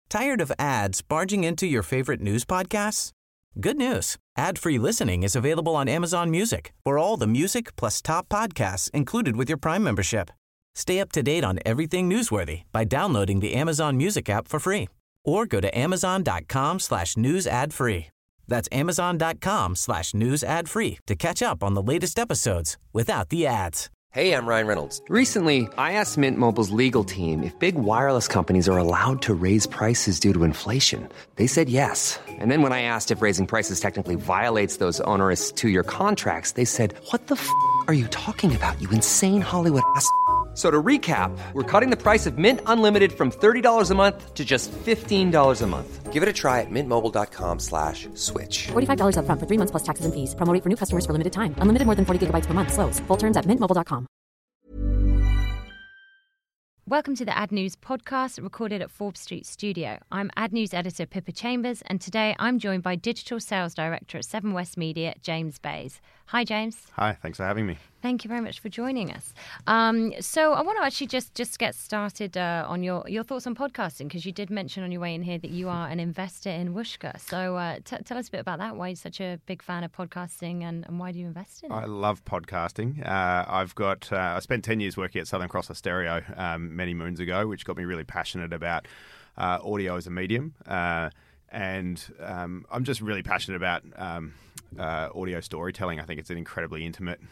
Tired of ads barging into your favorite news podcasts? Good news. Ad-free listening is available on Amazon Music for all the music plus top podcasts included with your Prime membership. Stay up to date on everything newsworthy by downloading the Amazon Music app for free or go to amazon.com/news ad free. That's amazon.com/news ad free to catch up on the latest episodes without the ads. Hey, I'm Ryan Reynolds. Recently, I asked Mint Mobile's legal team if big wireless companies are allowed to raise prices due to inflation. They said yes. And then when I asked if raising prices technically violates those onerous two-year contracts, they said, "What the f*** are you talking about, you insane Hollywood ass?" So to recap, we're cutting the price of Mint Unlimited from $30 a month to just $15 a month. Give it a try at mintmobile.com/switch. $45 up front for 3 months plus taxes and fees. Promo rate for new customers for limited time. Unlimited more than 40 gigabytes per month. Slows full terms at mintmobile.com. Welcome to the Ad News podcast, recorded at Forbes Street Studio. I'm Ad News editor Pippa Chambers, and today I'm joined by Digital Sales Director at Seven West Media, James Bays. Hi, James. Hi, thanks for having me. Thank you very much for joining us. So I want to actually just get started on your thoughts on podcasting, because you did mention on your way in here that you are an investor in Whooshkaa. So tell us a bit about that. Why you're such a big fan of podcasting, and why do you invest in it? I love podcasting. I spent 10 years working at Southern Cross Austereo many moons ago, which got me really passionate about audio as a medium. And I'm just really passionate about audio storytelling. I think it's an incredibly intimate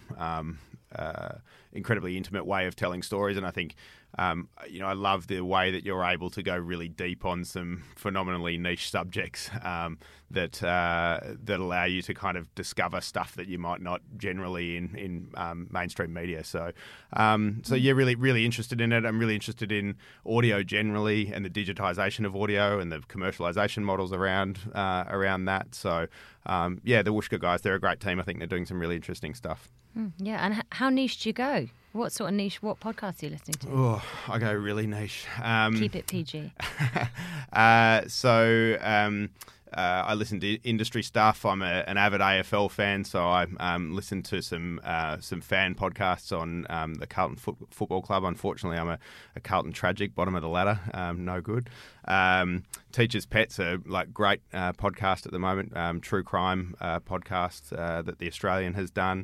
way of telling stories, and I think I love the way that you're able to go really deep on some phenomenally niche subjects that allow you to kind of discover stuff that you might not generally in mainstream media. So really, really interested in it. I'm really interested in audio generally and the digitization of audio and the commercialization models around that. So the Whooshkaa guys, they're a great team. I think they're doing some really interesting stuff. Yeah, and how niche do you go? What sort of niche, what podcasts are you listening to? Oh, I go really niche. Keep it PG. I listen to industry stuff. I'm an avid AFL fan, so I listen to some fan podcasts on the Carlton Football Club. Unfortunately, I'm a Carlton tragic, bottom of the ladder, no good. Teachers' Pets are like great podcast at the moment, true crime podcast that the Australian has done.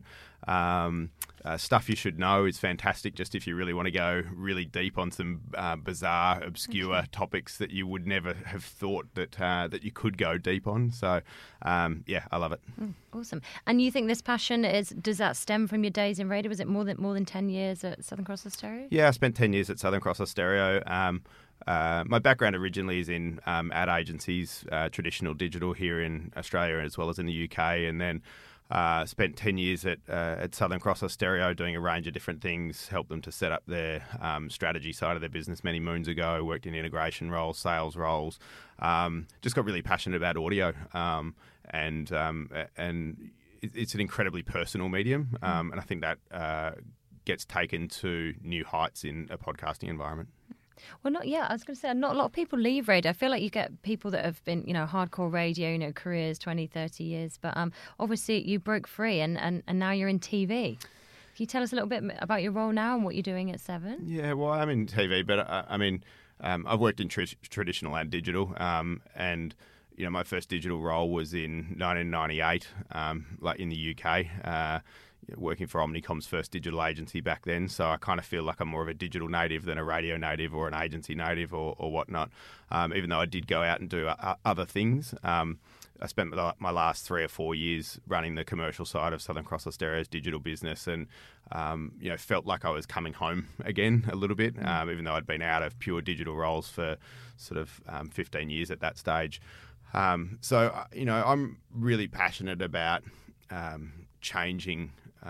Stuff You Should Know is fantastic, just if you really want to go really deep on some bizarre, obscure topics that you would never have thought that you could go deep on. So, I love it. Awesome. And you think this passion does that stem from your days in radio? Was it more than 10 years at Southern Cross Austereo? Yeah, I spent 10 years at Southern Cross Austereo. My background originally is in ad agencies, traditional digital here in Australia as well as in the UK, and then spent 10 years at Southern Cross Austereo doing a range of different things, helped them to set up their strategy side of their business many moons ago, worked in integration roles, sales roles, just got really passionate about audio, and it's an incredibly personal medium, and I think that gets taken to new heights in a podcasting environment. Well, I was going to say, not a lot of people leave radio. I feel like you get people that have been, hardcore radio, careers, 20, 30 years. But obviously you broke free and now you're in TV. Can you tell us a little bit about your role now and what you're doing at Seven? Yeah, well, I'm in TV, but I've worked in traditional and digital. And, my first digital role was in 1998, in the UK. Working for Omnicom's first digital agency back then, so I kind of feel like I'm more of a digital native than a radio native or an agency native or whatnot, even though I did go out and do other things. I spent my last 3 or 4 years running the commercial side of Southern Cross Austereo's digital business, and felt like I was coming home again a little bit, even though I'd been out of pure digital roles for sort of 15 years at that stage. I'm really passionate about changing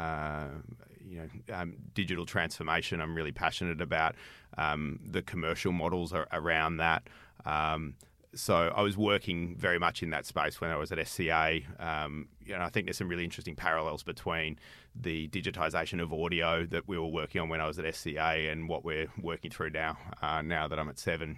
digital transformation. I'm really passionate about the commercial models around that. So I was working very much in that space when I was at SCA. I think there's some really interesting parallels between the digitisation of audio that we were working on when I was at SCA and what we're working through now that I'm at Seven.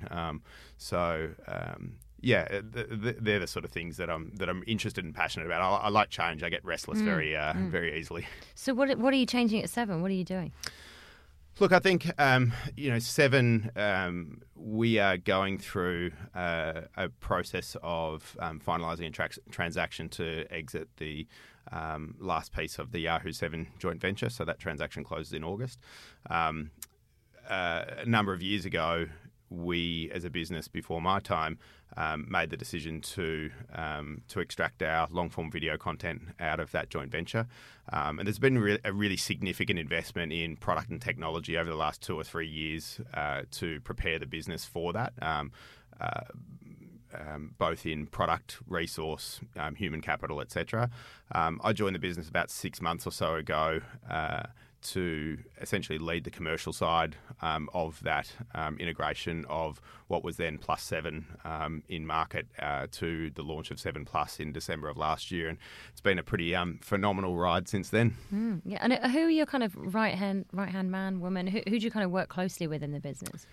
They're the sort of things that I'm interested and passionate about. I like change. I get restless very easily. So what are you changing at Seven? What are you doing? Look, I think, Seven, we are going through a process of finalising a transaction to exit the last piece of the Yahoo 7 joint venture. So that transaction closes in August. A number of years ago, we, as a business before my time, made the decision to extract our long-form video content out of that joint venture. And there's been a really significant investment in product and technology over the last 2 or 3 years to prepare the business for that, both in product, resource, human capital, etc. I joined the business about 6 months or so ago to essentially lead the commercial side of that integration of what was then Plus 7 in market to the launch of 7 Plus in December of last year. And it's been a pretty phenomenal ride since then. Yeah, and who are your kind of right hand man, woman? Who do you kind of work closely with in the business?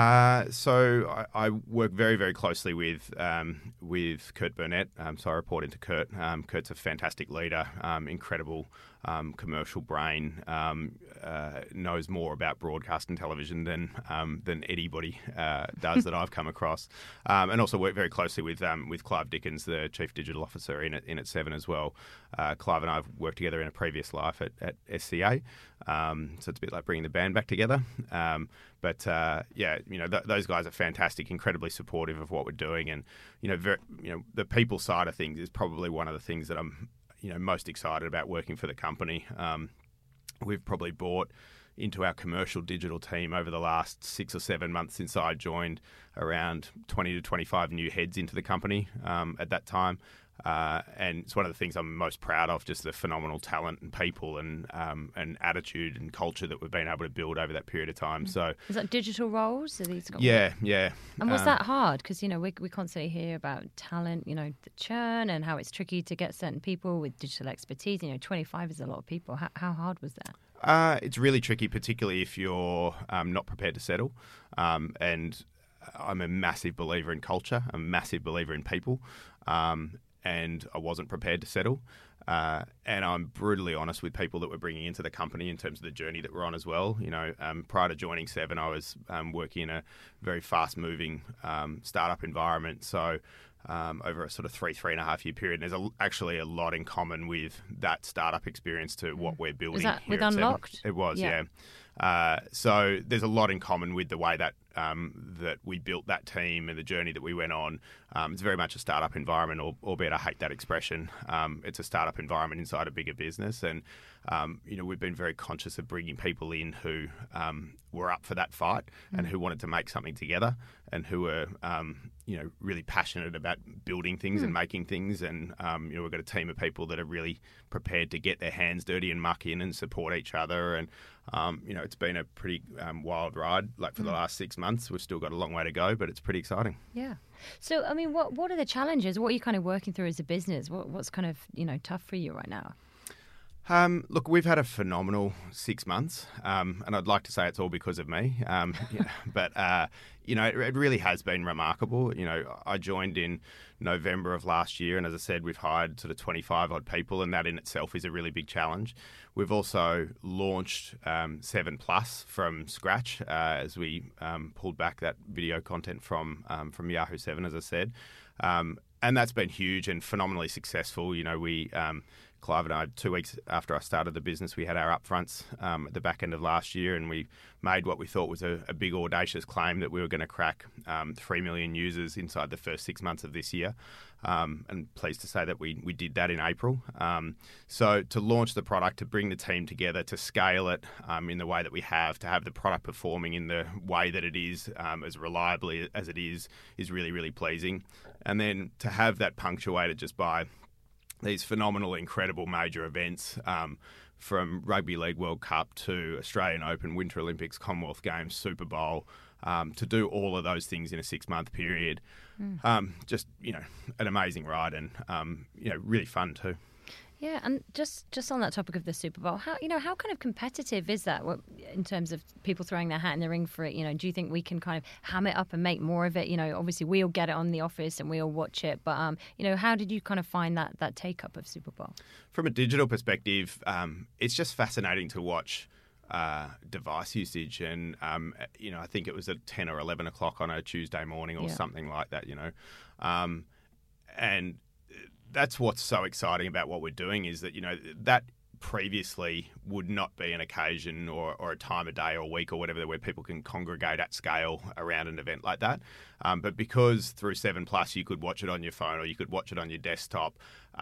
So I work very, very closely with Kurt Burnett. So I report into Kurt. Kurt's a fantastic leader, incredible commercial brain, knows more about broadcast and television than anybody does that I've come across, and also work very closely with Clive Dickens, the Chief Digital Officer in at Seven as well. Clive and I have worked together in a previous life at SCA, so it's a bit like bringing the band back together. But those guys are fantastic, incredibly supportive of what we're doing, and the people side of things is probably one of the things that I'm most excited about working for the company. We've probably brought into our commercial digital team over the last 6 or 7 months since I joined around 20 to 25 new heads into the company at that time. And it's one of the things I'm most proud of, just the phenomenal talent and people and attitude and culture that we've been able to build over that period of time. So, is that digital roles? Are these yeah. And was that hard? Because we constantly hear about talent, the churn and how it's tricky to get certain people with digital expertise. 25 is a lot of people. How hard was that? It's really tricky, particularly if you're not prepared to settle. And I'm a massive believer in culture. I'm a massive believer in people. And I wasn't prepared to settle. And I'm brutally honest with people that we're bringing into the company in terms of the journey that we're on as well. Prior to joining Seven, I was working in a very fast-moving startup environment. So over a sort of 3.5 year period, and there's actually a lot in common with that startup experience to what we're building. Was that here with at Unlocked? Seven. It was, yeah. So there's a lot in common with the way that that we built that team and the journey that we went on. It's very much a startup environment, albeit I hate that expression. It's a startup environment inside a bigger business, and we've been very conscious of bringing people in who were up for that fight and who wanted to make something together and who were really passionate about building things and making things. And we've got a team of people that are really prepared to get their hands dirty and muck in and support each other. And it's been a pretty wild ride. Like for the last 6 months, we've still got a long way to go, but it's pretty exciting. Yeah. So, what are the challenges? What are you kind of working through as a business? What's kind of, tough for you right now? Look, we've had a phenomenal 6 months, and I'd like to say it's all because of me, but it really has been remarkable. I joined in November of last year, and as I said, we've hired sort of 25 odd people, and that in itself is a really big challenge. We've also launched 7 Plus from scratch as we pulled back that video content from Yahoo 7, as I said, and that's been huge and phenomenally successful. Clive and I, 2 weeks after I started the business, we had our upfronts at the back end of last year, and we made what we thought was a big audacious claim that we were going to crack 3 million users inside the first 6 months of this year. And pleased to say that we did that in April. So to launch the product, to bring the team together, to scale it in the way that we have, to have the product performing in the way that it is, as reliably as it is really, really pleasing. And then to have that punctuated just by these phenomenal, incredible major events, from Rugby League World Cup to Australian Open, Winter Olympics, Commonwealth Games, Super Bowl, to do all of those things in a 6-month period. Just, an amazing ride and, really fun too. Yeah, and just on that topic of the Super Bowl, how kind of competitive is that in terms of people throwing their hat in the ring for it? Do you think we can kind of ham it up and make more of it? Obviously we all get it on The Office and we all watch it, but how did you kind of find that take up of Super Bowl? From a digital perspective, it's just fascinating to watch device usage. And, I think it was at 10 or 11 o'clock on a Tuesday morning or something like that, and that's what's so exciting about what we're doing is that, that previously would not be an occasion or a time of day or week or whatever where people can congregate at scale around an event like that. But because through 7plus you could watch it on your phone or you could watch it on your desktop,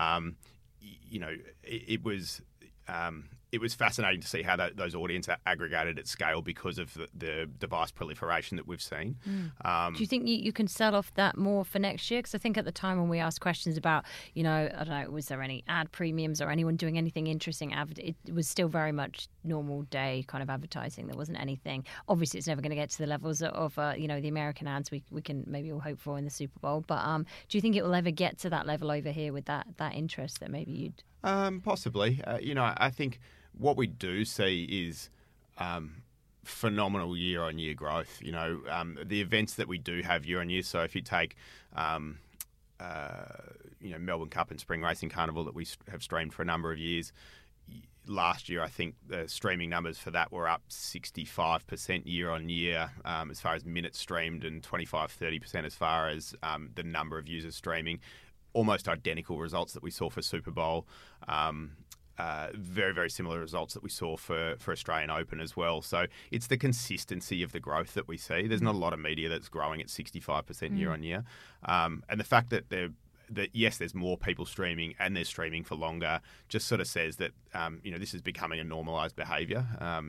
it was fascinating to see how those audiences are aggregated at scale because of the device proliferation that we've seen. Do you think you can sell off that more for next year? Because I think at the time when we asked questions about, I don't know, was there any ad premiums or anyone doing anything interesting? It was still very much normal day kind of advertising. There wasn't anything. Obviously, it's never going to get to the levels of the American ads we can maybe all hope for in the Super Bowl. But do you think it will ever get to that level over here with that interest that maybe you'd... Possibly. I think what we do see is phenomenal year-on-year growth. The events that we do have year-on-year. So if you take, Melbourne Cup and Spring Racing Carnival that we have streamed for a number of years. Last year, I think the streaming numbers for that were up 65% year-on-year as far as minutes streamed and 25-30% as far as the number of users streaming. Almost identical results that we saw for Super Bowl. Very, very similar results that we saw for Australian Open as well. So it's the consistency of the growth that we see. There's not a lot of media that's growing at 65% year on year. And the fact that yes, there's more people streaming and they're streaming for longer just sort of says that, this is becoming a normalised behaviour.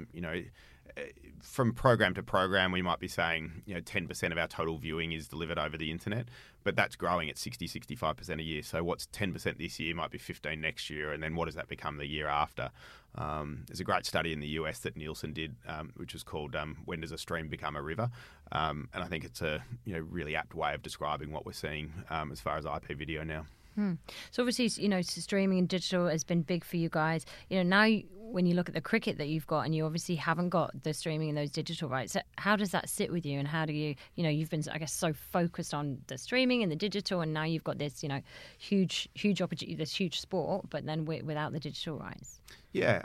From program to program, we might be saying 10% of our total viewing is delivered over the internet, but that's growing at 60-65% a year. So what's 10% this year might be 15% next year, and then what does that become the year after? There's a great study in the US that Nielsen did, which is called "When Does a Stream Become a River?" And I think it's a really apt way of describing what we're seeing as far as IP video now. So obviously, streaming and digital has been big for you guys. Now when you look at the cricket that you've got, and you obviously haven't got the streaming and those digital rights, how does that sit with you? And how do you, you've been, I guess, so focused on the streaming and the digital, and now you've got this, huge opportunity, this huge sport, but then without the digital rights. Yeah,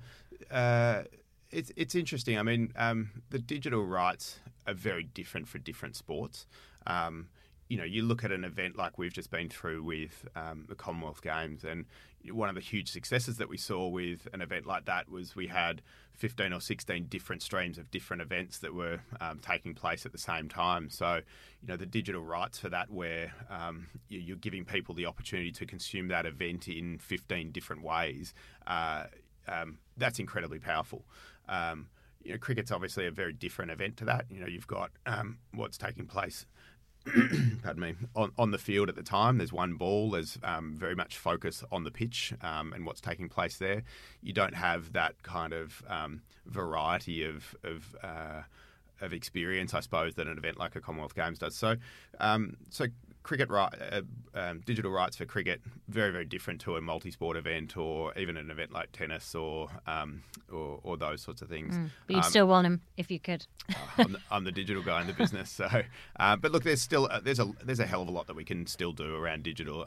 it's interesting. I mean, the digital rights are very different for different sports. You look at an event like we've just been through with the Commonwealth Games, and one of the huge successes that we saw with an event like that was we had 15 or 16 different streams of different events that were taking place at the same time. So, the digital rights for that, where you're giving people the opportunity to consume that event in 15 different ways, that's incredibly powerful. Cricket's obviously a very different event to that. You've got what's taking place pardon me, on the field at the time. There's one ball. There's very much focus on the pitch and what's taking place there. You don't have that kind of variety of experience, I suppose, that an event like a Commonwealth Games does. So cricket digital rights for cricket, very, very different to a multi-sport event or even an event like tennis or those sorts of things. But you'd still want them if you could. I'm the digital guy in the business. So, but look, there's still there's a hell of a lot that we can still do around digital.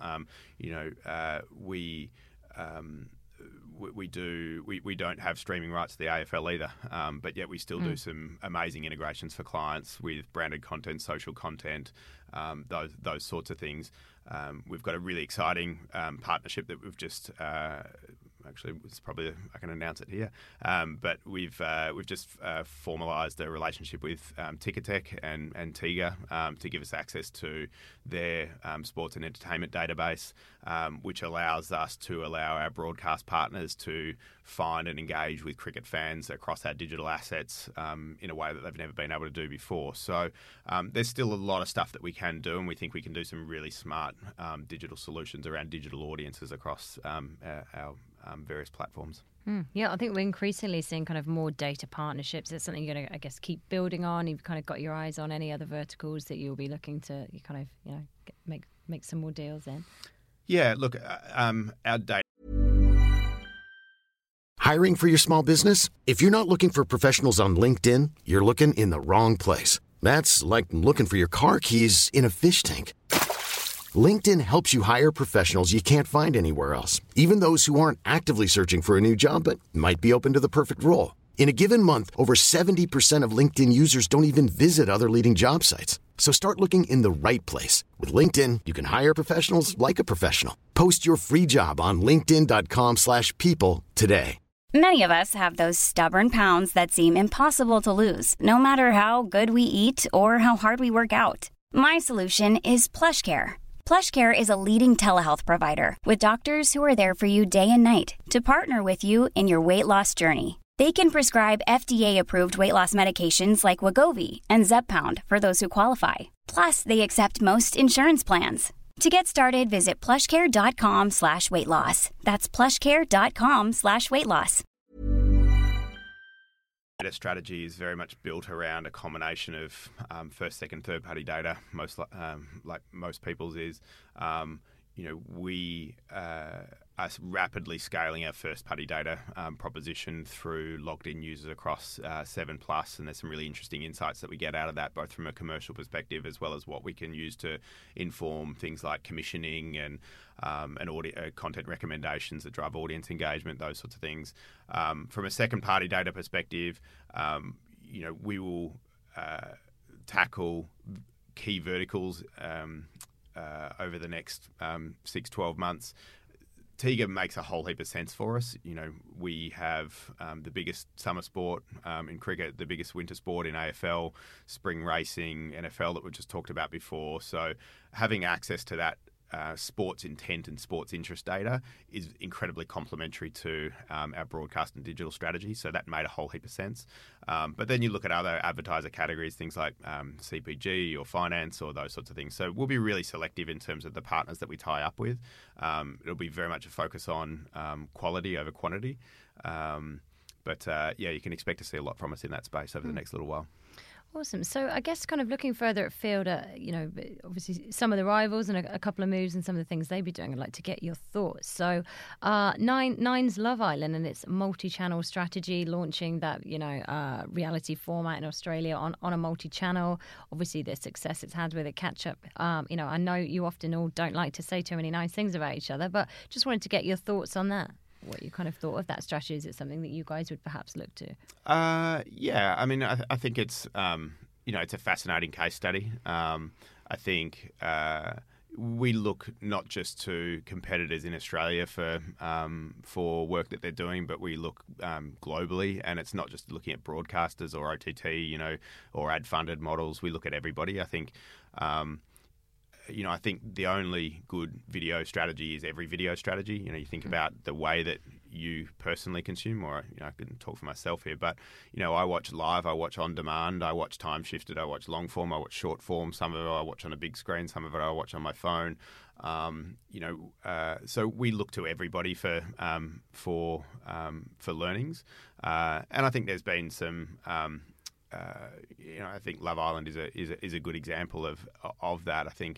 We don't have streaming rights to the AFL either, but yet we still do some amazing integrations for clients with branded content, social content, those sorts of things. We've got a really exciting partnership that we've just actually, it's probably I can announce it here, but we've just formalised a relationship with Ticketek and Tiga to give us access to their sports and entertainment database, which allows us to allow our broadcast partners to find and engage with cricket fans across our digital assets in a way that they've never been able to do before. So there's still a lot of stuff that we can do, and we think we can do some really smart digital solutions around digital audiences across our various platforms. Yeah, I think we're increasingly seeing kind of more data partnerships. It's something you're going to, I guess, keep building on. You've kind of got your eyes on any other verticals that you'll be looking to make some more deals in. Yeah, look, our data. Hiring for your small business? If you're not looking for professionals on LinkedIn, you're looking in the wrong place. That's like looking for your car keys in a fish tank. LinkedIn helps you hire professionals you can't find anywhere else, even those who aren't actively searching for a new job but might be open to the perfect role. In a given month, over 70% of LinkedIn users don't even visit other leading job sites. So start looking in the right place. With LinkedIn, you can hire professionals like a professional. Post your free job on linkedin.com/people today. Many of us have those stubborn pounds that seem impossible to lose, no matter how good we eat or how hard we work out. My solution is PlushCare. PlushCare is a leading telehealth provider with doctors who are there for you day and night to partner with you in your weight loss journey. They can prescribe FDA-approved weight loss medications like Wegovy and Zepbound for those who qualify. Plus, they accept most insurance plans. To get started, visit plushcare.com/weight loss. That's plushcare.com/weight loss. Data strategy is very much built around a combination of first, second, third-party data. Like most people's is, we are rapidly scaling our first-party data proposition through logged-in users across 7+, and there's some really interesting insights that we get out of that, both from a commercial perspective as well as what we can use to inform things like commissioning and content recommendations that drive audience engagement, those sorts of things. From a second-party data perspective, we will tackle key verticals over the next 6-12 months. TIGA makes a whole heap of sense for us. We have the biggest summer sport in cricket, the biggest winter sport in AFL, spring racing, NFL that we just talked about before. So having access to that sports intent and sports interest data is incredibly complementary to our broadcast and digital strategy. So that made a whole heap of sense. But then you look at other advertiser categories, things like CPG or finance or those sorts of things. So we'll be really selective in terms of the partners that we tie up with. It'll be very much a focus on quality over quantity. But you can expect to see a lot from us in that space over the next little while. Awesome. So I guess kind of looking further at field, obviously some of the rivals and a couple of moves and some of the things they'd be doing, I'd like to get your thoughts. So Nine's Love Island and its multi-channel strategy, launching that, reality format in Australia on a multi-channel. Obviously the success it's had with a catch-up. I know you often all don't like to say too many nice things about each other, but just wanted to get your thoughts on that. What you kind of thought of that strategy? Is it something that you guys would perhaps look to? I think it's it's a fascinating case study. I think we look not just to competitors in Australia for work that they're doing, but we look globally, and it's not just looking at broadcasters or OTT, or ad-funded models. We look at everybody. I think. I think the only good video strategy is every video strategy. You think about the way that you personally consume, or, I can talk for myself here, but, I watch live, I watch on demand, I watch time shifted, I watch long form, I watch short form. Some of it I watch on a big screen, some of it I watch on my phone. So we look to everybody for learnings. And I think there's been some, I think Love Island is a good example of that. I think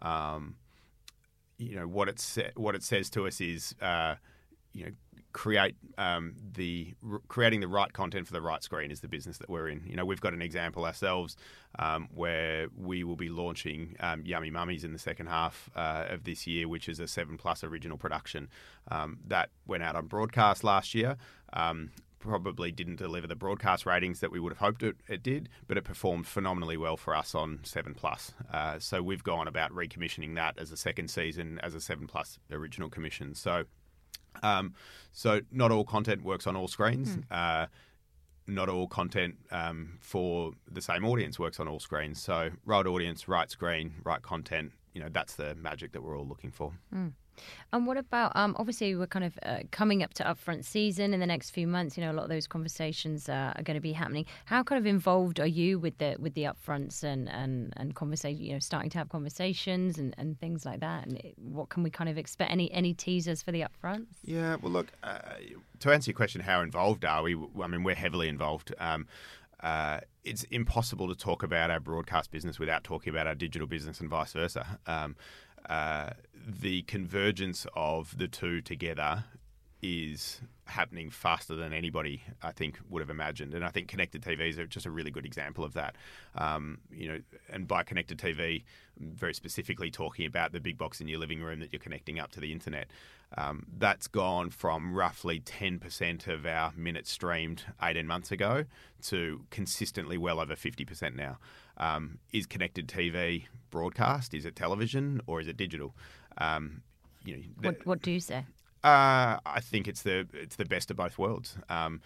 what it says to us is creating the right content for the right screen is the business that we're in. We've got an example ourselves where we will be launching Yummy Mummies in the second half of this year, which is a 7+ original production that went out on broadcast last year. Probably didn't deliver the broadcast ratings that we would have hoped it did, but it performed phenomenally well for us on 7+. So we've gone about recommissioning that as a second season as a 7+ original commission. So not all content works on all screens. Not all content for the same audience works on all screens. So right audience, right screen, right content, that's the magic that we're all looking for. And what about, obviously we're kind of coming up to upfront season in the next few months, a lot of those conversations are going to be happening. How kind of involved are you with the upfronts and conversation, starting to have conversations and things like that? And what can we kind of expect? Any teasers for the upfronts? Yeah, well, look, to answer your question, how involved are we? I mean, we're heavily involved. It's impossible to talk about our broadcast business without talking about our digital business and vice versa. The convergence of the two together is happening faster than anybody, I think, would have imagined. And I think connected TVs are just a really good example of that. And by connected TV, very specifically talking about the big box in your living room that you're connecting up to the internet. That's gone from roughly 10% of our minutes streamed 18 months ago to consistently well over 50% now. Is connected TV broadcast? Is it television or is it digital? What do you say? I think it's the best of both worlds.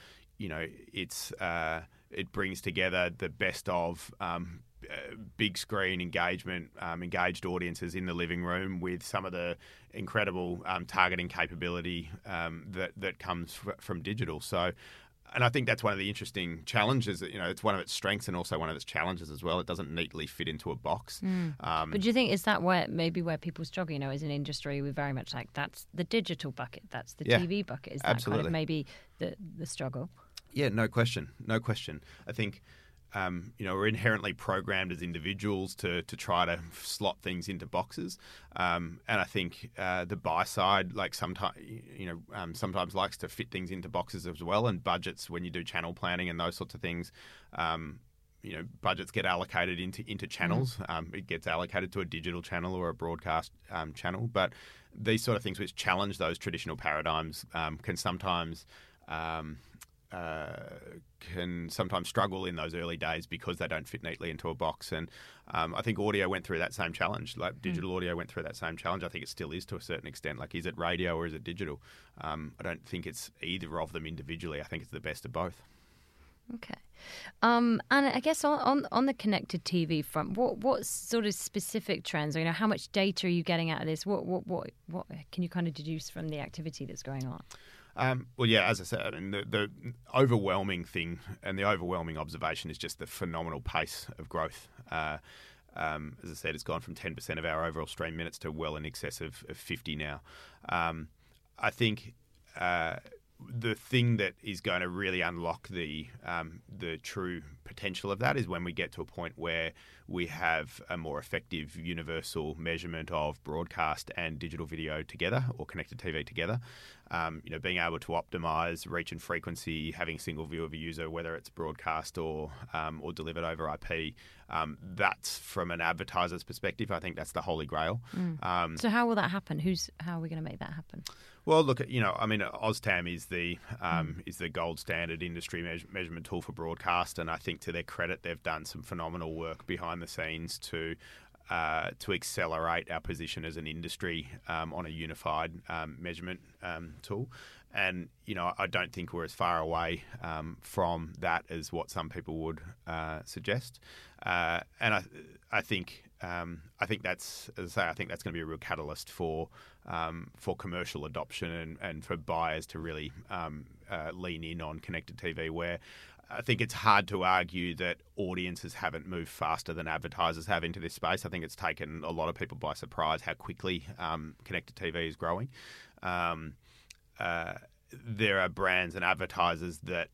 It brings together the best of big screen engagement, engaged audiences in the living room with some of the incredible targeting capability that comes from digital. So. And I think that's one of the interesting challenges. It's one of its strengths and also one of its challenges as well. It doesn't neatly fit into a box. But do you think is that where people struggle? As an industry, we're very much like that's the digital bucket, that's the TV bucket. Is that absolutely. kind of maybe the struggle? Yeah, no question. I think. We're inherently programmed as individuals to try to slot things into boxes, and I think the buy side, sometimes likes to fit things into boxes as well. And budgets, when you do channel planning and those sorts of things, budgets get allocated into channels. It gets allocated to a digital channel or a broadcast channel. But these sort of things, which challenge those traditional paradigms, can sometimes struggle in those early days because they don't fit neatly into a box. And I think audio went through that same challenge. Like digital audio went through that same challenge. I think it still is to a certain extent. Like, is it radio or is it digital? I don't think it's either of them individually. I think it's the best of both. Okay. And I guess on the connected TV front, what sort of specific trends, how much data are you getting out of this? What can you kind of deduce from the activity that's going on? As I said, the overwhelming thing and the overwhelming observation is just the phenomenal pace of growth. As I said, it's gone from 10% of our overall stream minutes to well in excess of 50 now. I think the thing that is going to really unlock the true potential of that is when we get to a point where we have a more effective universal measurement of broadcast and digital video together or connected TV together. Being able to optimize reach and frequency, having a single view of a user, whether it's broadcast or delivered over IP. That's from an advertiser's perspective. I think that's the holy grail. So how will that happen? How are we going to make that happen? Well, look, OzTAM is the gold standard industry measurement tool for broadcast, and I think to their credit, they've done some phenomenal work behind the scenes to accelerate our position as an industry on a unified measurement tool. And, I don't think we're as far away from that as what some people would suggest. And I think that's, as I say, I think that's going to be a real catalyst for commercial adoption and for buyers to really lean in on connected TV, where I think it's hard to argue that audiences haven't moved faster than advertisers have into this space. I think it's taken a lot of people by surprise how quickly connected TV is growing. There are brands and advertisers that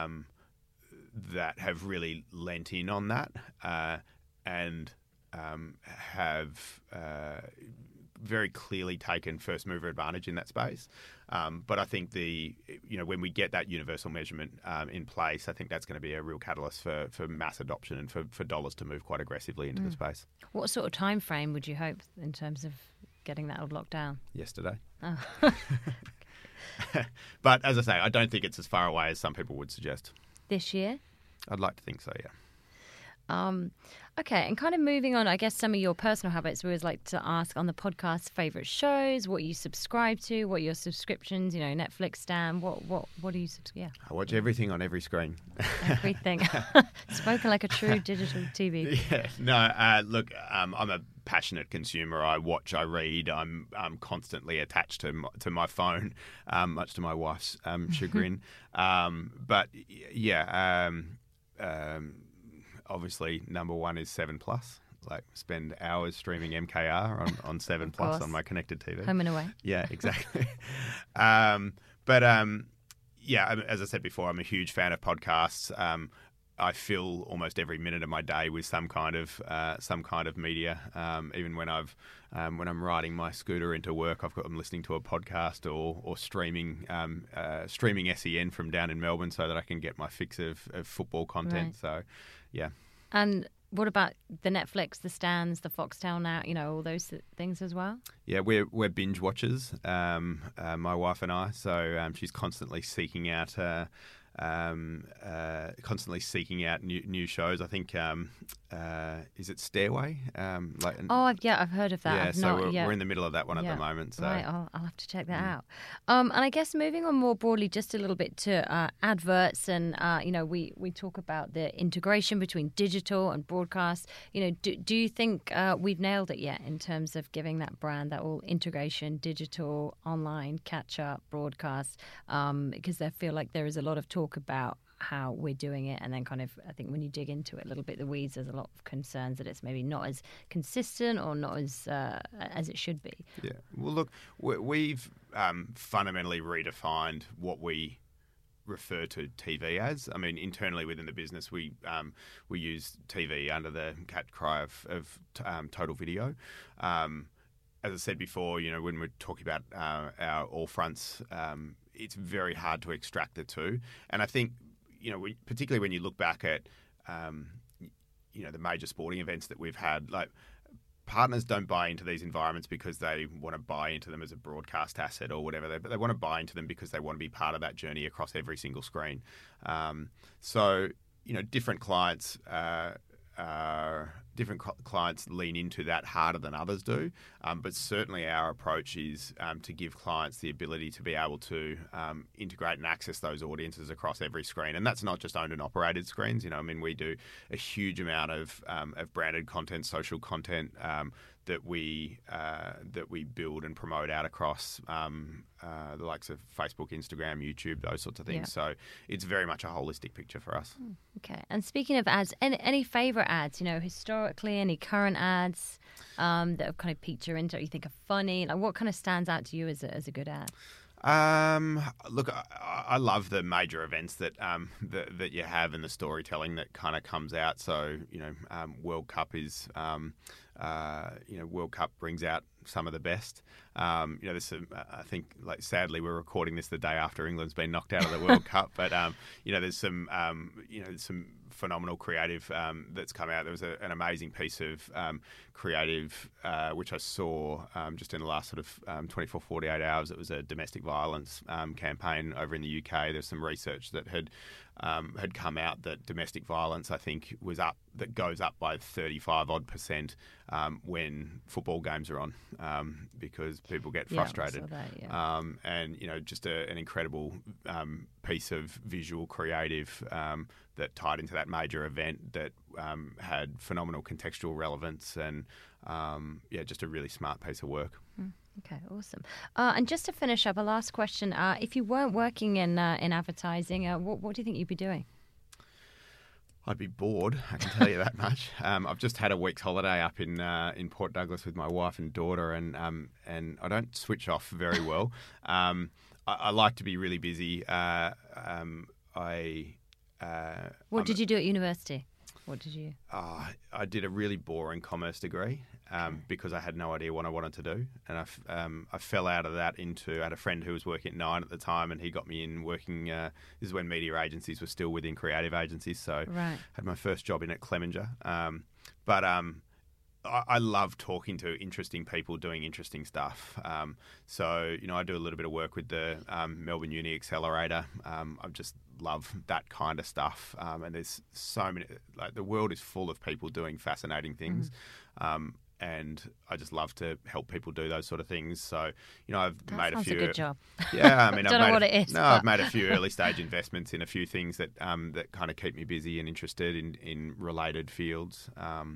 have really lent in on that and have very clearly taken first mover advantage in that space. But I think when we get that universal measurement in place, I think that's going to be a real catalyst for mass adoption and for dollars to move quite aggressively into the space. What sort of time frame would you hope in terms of getting that all locked down? Yesterday. Oh. But as I say, I don't think it's as far away as some people would suggest. This year? I'd like to think so, yeah. Okay, and kind of moving on, I guess some of your personal habits, we always like to ask on the podcast, favourite shows, what you subscribe to, what your subscriptions, Netflix, Stan, what do you subscribe? Yeah. I watch everything on every screen. Everything. Spoken like a true digital TV. Yeah, no, look, I'm a passionate consumer. I watch, I read. I'm constantly attached to my phone, much to my wife's chagrin. But yeah, obviously, number one is 7plus. Like, spend hours streaming MKR on 7plus on my connected TV. Home and away. Yeah, exactly. As I said before, I'm a huge fan of podcasts. I fill almost every minute of my day with some kind of media. Even when I'm riding my scooter into work, I'm listening to a podcast or streaming SEN from down in Melbourne so that I can get my fix of football content. Right. So, yeah. And what about the Netflix, the Stans, the Foxtel Now, all those things as well? Yeah, we're binge watchers, my wife and I. So she's constantly seeking out new shows. I think is it Stairway? I've heard of that. Yeah, we're in the middle of that one at the moment. So. Right, I'll have to check that out. And I guess moving on more broadly, just a little bit to adverts, and we talk about the integration between digital and broadcast. Do you think we've nailed it yet in terms of giving that brand that all integration, digital, online, catch up, broadcast? Because I feel like there is a lot of talk about how we're doing it, and then kind of I think when you dig into it a little bit, the weeds, there's a lot of concerns that it's maybe not as consistent or not as it should be. Yeah. Well, look, we've fundamentally redefined what we refer to TV as. I mean, internally within the business, we use TV under the cat cry of total video. As I said before, when we're talking about our all fronts, it's very hard to extract the two. And I think, particularly when you look back at, the major sporting events that we've had, like partners don't buy into these environments because they want to buy into them as a broadcast asset or whatever. But they want to buy into them because they want to be part of that journey across every single screen. So, different clients lean into that harder than others do, but certainly our approach is to give clients the ability to be able to integrate and access those audiences across every screen, and that's not just owned and operated screens. We do a huge amount of branded content, social content that we build and promote out across the likes of Facebook, Instagram, YouTube, those sorts of things. Yeah. So it's very much a holistic picture for us. Okay. And speaking of ads, any favourite ads? Historically, any current ads that have kind of piqued your interest? You think are funny? Like, what kind of stands out to you as a good ad? Look, I love the major events that you have and the storytelling that kind of comes out. So World Cup is World Cup brings out some of the best. There's some, I think, like, sadly, we're recording this the day after England's been knocked out of the World Cup, but there's some phenomenal creative that's come out. There was an amazing piece of creative which I saw just in the last sort of 24, 48 hours. It was a domestic violence campaign over in the UK. There's some research that had come out that domestic violence, I think, goes up by 35% when football games are on, because people get frustrated. And just an incredible piece of visual creative that tied into that major event that had phenomenal contextual relevance and just a really smart piece of work. Okay, awesome. And just to finish up, a last question: if you weren't working in advertising, what do you think you'd be doing? I'd be bored, I can tell you that much. I've just had a week's holiday up in Port Douglas with my wife and daughter, and I don't switch off very well. I like to be really busy. What did you do at university? What did you? I did a really boring commerce degree because I had no idea what I wanted to do, and I fell out of that I had a friend who was working at Nine at the time, and he got me in working. This is when media agencies were still within creative agencies, so I had my first job in at Clemenger. I love talking to interesting people doing interesting stuff. So I do a little bit of work with the Melbourne Uni Accelerator. I just love that kind of stuff. And there's so many, the world is full of people doing fascinating things. And I just love to help people do those sort of things. So, I've made a few. That's a good job. Yeah, I mean, don't know what it is. No, I've made a few early stage investments in a few things that kind of keep me busy and interested in related fields.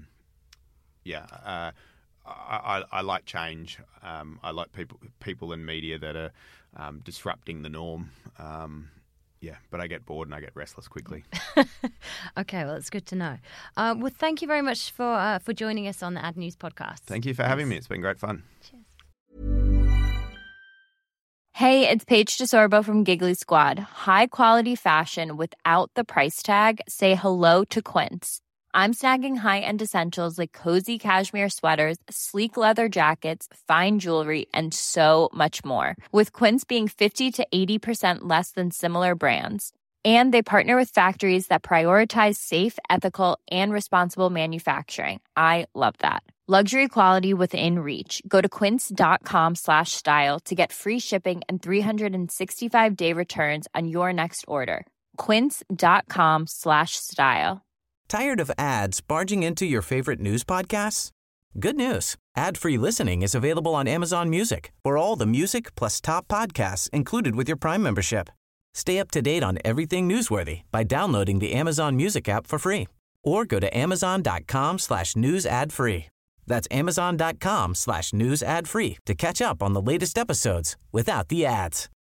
I like change. I like people in media that are disrupting the norm. But I get bored and I get restless quickly. Okay, well, it's good to know. Well, thank you very much for joining us on the Ad News podcast. Thank you for having me. It's been great fun. Cheers. Hey, it's Paige DeSorbo from Giggly Squad. High quality fashion without the price tag. Say hello to Quince. I'm snagging high-end essentials like cozy cashmere sweaters, sleek leather jackets, fine jewelry, and so much more. With Quince being 50 to 80% less than similar brands. And they partner with factories that prioritize safe, ethical, and responsible manufacturing. I love that. Luxury quality within reach. Go to quince.com/style to get free shipping and 365-day returns on your next order. Quince.com/style. Tired of ads barging into your favorite news podcasts? Good news. Ad-free listening is available on Amazon Music for all the music plus top podcasts included with your Prime membership. Stay up to date on everything newsworthy by downloading the Amazon Music app for free or go to amazon.com/news ad free. That's amazon.com/news ad free to catch up on the latest episodes without the ads.